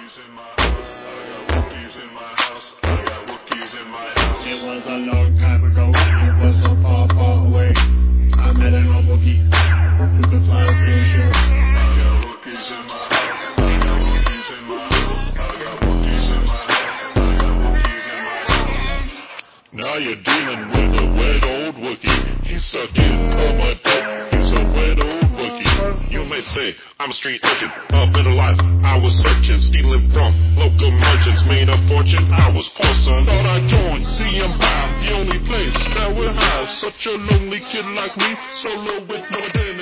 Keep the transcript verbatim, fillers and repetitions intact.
It was a long time ago, it was so far, far away. I met an old Wookie who could fly real sure. I got Wookiees in my house, I got Wookiees in my house, I got Wookiees in my house, I got Wookiees in my house. Now you're dealing with a wet old Wookie. He's stuck in a mud pit. He's a wet old Wookie. You may say, I'm a street urchin, a better life. I was searching, stealing from local merchants, made a fortune. I was poor, son. Thought I joined the empire, the only place that would have such a lonely kid like me, solo with no identity.